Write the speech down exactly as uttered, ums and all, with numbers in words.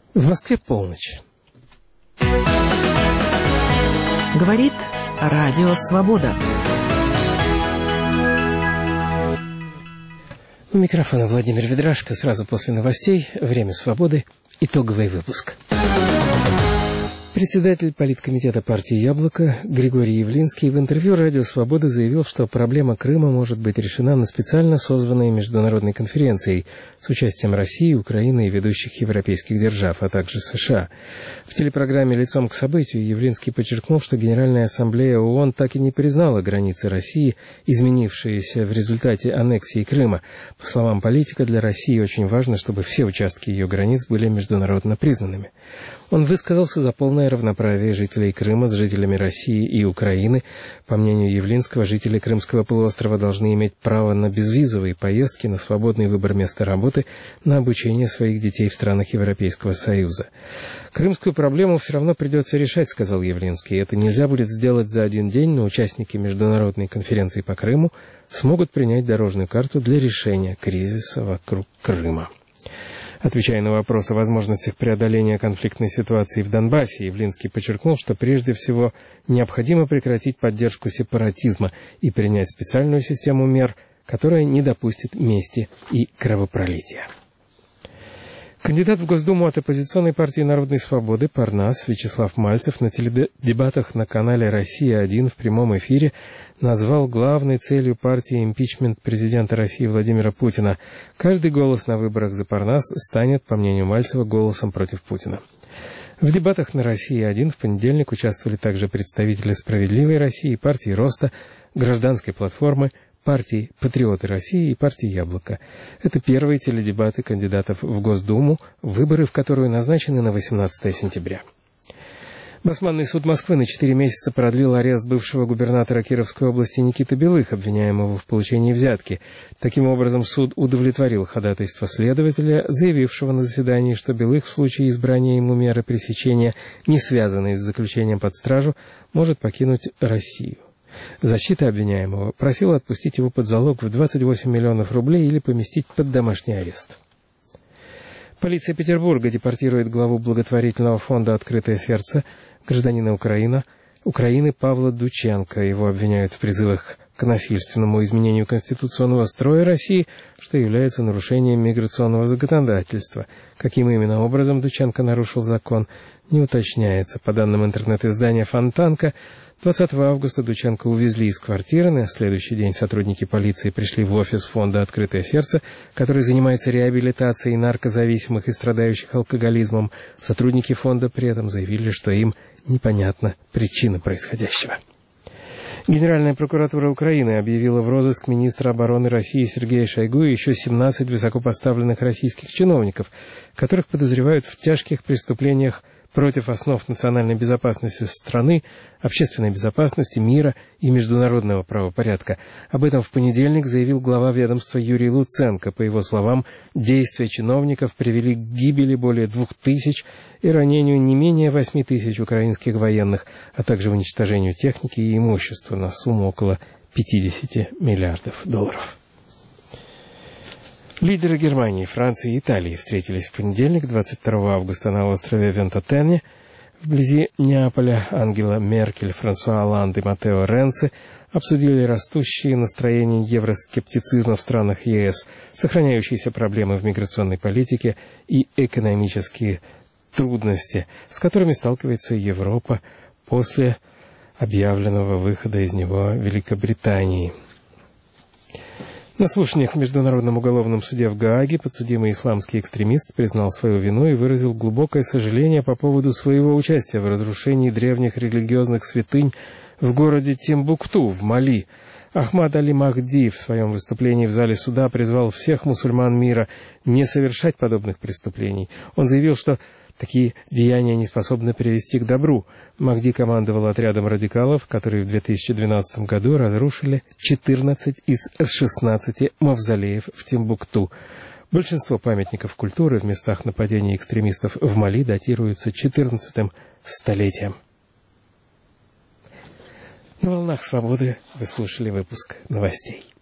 В Москве полночь. Говорит Радио Свобода. У микрофона Владимир Ведрашко. Сразу после новостей «Время свободы». Итоговый выпуск. Председатель политкомитета партии «Яблоко» Григорий Явлинский в интервью «Радио Свобода» заявил, что проблема Крыма может быть решена на специально созванной международной конференции с участием России, Украины и ведущих европейских держав, а также США. В телепрограмме «Лицом к событию» Явлинский подчеркнул, что Генеральная ассамблея ООН так и не признала границы России, изменившиеся в результате аннексии Крыма. По словам политика, для России очень важно, чтобы все участки ее границ были международно признанными. Он высказался за полное равноправие жителей Крыма с жителями России и Украины. По мнению Явлинского, жители Крымского полуострова должны иметь право на безвизовые поездки, на свободный выбор места работы, на обучение своих детей в странах Европейского Союза. «Крымскую проблему все равно придется решать», — сказал Явлинский. «Это нельзя будет сделать за один день, но участники международной конференции по Крыму смогут принять дорожную карту для решения кризиса вокруг Крыма». Отвечая на вопрос о возможностях преодоления конфликтной ситуации в Донбассе, Явлинский подчеркнул, что прежде всего необходимо прекратить поддержку сепаратизма и принять специальную систему мер, которая не допустит мести и кровопролития. Кандидат в Госдуму от оппозиционной партии «Народной свободы» Парнас Вячеслав Мальцев на теледебатах на канале «Россия-один» в прямом эфире назвал главной целью партии импичмент президента России Владимира Путина. Каждый голос на выборах за Парнас станет, по мнению Мальцева, голосом против Путина. В дебатах на «Россия-один» в понедельник участвовали также представители «Справедливой России», партии «Роста», «Гражданской платформы», партии «Патриоты России» и партии «Яблоко». Это первые теледебаты кандидатов в Госдуму, выборы в которую назначены на восемнадцатое сентября. Басманный суд Москвы на четыре месяца продлил арест бывшего губернатора Кировской области Никиты Белых, обвиняемого в получении взятки. Таким образом, суд удовлетворил ходатайство следователя, заявившего на заседании, что Белых в случае избрания ему меры пресечения, не связанной с заключением под стражу, может покинуть Россию. Защита обвиняемого просила отпустить его под залог в двадцать восемь миллионов рублей или поместить под домашний арест. Полиция Петербурга депортирует главу благотворительного фонда «Открытое сердце», гражданина Украины, Украины Павла Дученко. Его обвиняют в призывах к насильственному изменению конституционного строя России, что является нарушением миграционного законодательства. Каким именно образом Дученко нарушил закон, не уточняется. По данным интернет-издания «Фонтанка», двадцатого августа Дученко увезли из квартиры. На следующий день сотрудники полиции пришли в офис фонда «Открытое сердце», который занимается реабилитацией наркозависимых и страдающих алкоголизмом. Сотрудники фонда при этом заявили, что им непонятна причина происходящего. Генеральная прокуратура Украины объявила в розыск министра обороны России Сергея Шойгу и еще семнадцать высокопоставленных российских чиновников, которых подозревают в тяжких преступлениях против основ национальной безопасности страны, общественной безопасности, мира и международного правопорядка. Об этом в понедельник заявил глава ведомства Юрий Луценко. По его словам, действия чиновников привели к гибели более двух тысяч и ранению не менее восьми тысяч украинских военных, а также уничтожению техники и имущества на сумму около пятидесяти миллиардов долларов. Лидеры Германии, Франции и Италии встретились в понедельник, двадцать второго августа, на острове Вентотене, вблизи Неаполя. Ангела Меркель, Франсуа Олланд и Маттео Ренци обсудили растущие настроения евроскептицизма в странах ЕС, сохраняющиеся проблемы в миграционной политике и экономические трудности, с которыми сталкивается Европа после объявленного выхода из него Великобритании. На слушаниях в Международном уголовном суде в Гааге подсудимый исламский экстремист признал свою вину и выразил глубокое сожаление по поводу своего участия в разрушении древних религиозных святынь в городе Тимбукту в Мали. Ахмад Али Махди в своем выступлении в зале суда призвал всех мусульман мира не совершать подобных преступлений. Он заявил, что такие деяния не способны привести к добру. Махди командовал отрядом радикалов, которые в две тысячи двенадцатом году разрушили четырнадцать из шестнадцати мавзолеев в Тимбукту. Большинство памятников культуры в местах нападений экстремистов в Мали датируются четырнадцатым столетием. На волнах свободы вы слушали выпуск новостей.